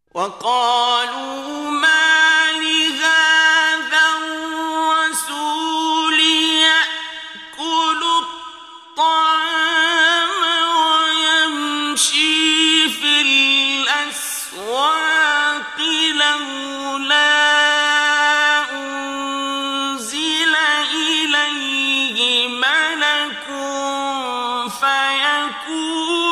وقالوا ما لهذا الرسول يأكل الطعام ويمشي في الأسواق لولا أنزل إليه ملك فيكون